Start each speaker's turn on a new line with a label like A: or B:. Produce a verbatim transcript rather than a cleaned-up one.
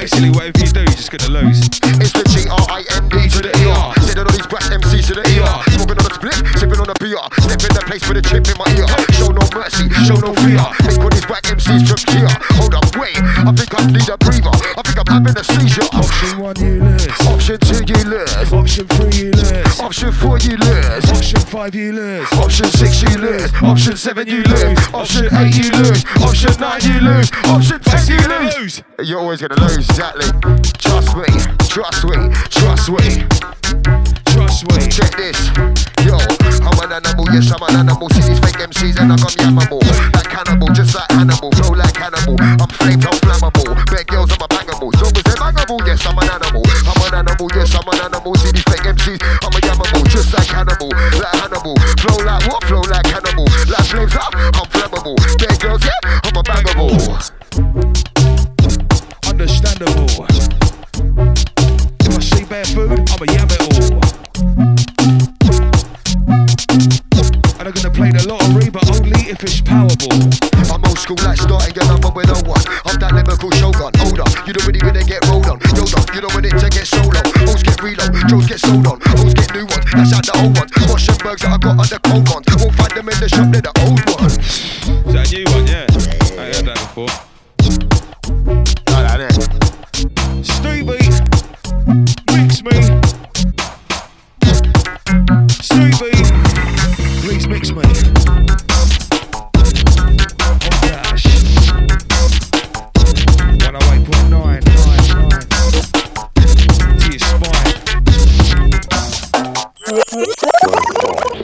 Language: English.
A: Basically, whatever you do, you're just gonna lose.
B: It's the G R I N D to the E R. Sitting on these brass M Cs to the E R. Smoking on a split, sipping on a B R. Step in the place with a chip in my ear. Show no mercy, show no fear. Make all these whack M Cs from here. Hold up, wait, I think I need a breather. I think I'm having a seizure.
A: Option one, you lose.
B: Option two, you lose.
A: Option three, you lose.
B: Option four, you lose.
A: Option five, you lose.
B: Option six, you lose. Option seven, you lose. Option eight, you lose. Option nine, you lose. Option ten, you lose. You're always gonna lose, exactly. Trust me, trust me, trust me.
A: Trust me.
B: Check this. Yo, I'm an animal, yes, I'm an animal. See these fake M Cs and I got yammable. Like cannibal, just like Hannibal. Flow like Hannibal. I'm flamed, I'm flammable. Bad girls, I'm a bangable. So was they're bangable, yes, I'm an animal. I'm an animal, yes, I'm an animal. See these fake M Cs, I'm a yammable. Just like Hannibal, like Hannibal. Flow like what? Flow like Hannibal. Like flames up, I'm flammable. Bad girls, yeah, I'm a bangable.
A: Understandable. If I see bad food, I'ma yam it all. And I'm gonna play the lottery, but only if it's powerful.
B: I'm old school like starting your number with no one. I'm that lyrical shogun. Hold up, you don't really gonna get rolled on. Yo, you don't want it to get solo. O's get reload, Joes get sold on. O's get new ones, that's out the old ones. Washingbergs that I got under cold ones. Won't find them in the shop, they're the old ones.
A: Is that a new one? Yeah. I heard that before.
B: Like that, innit?
A: Stevie, mix me. Stevie, please mix me. Oh gosh. one oh eight point nine, nine, nine. To your spine.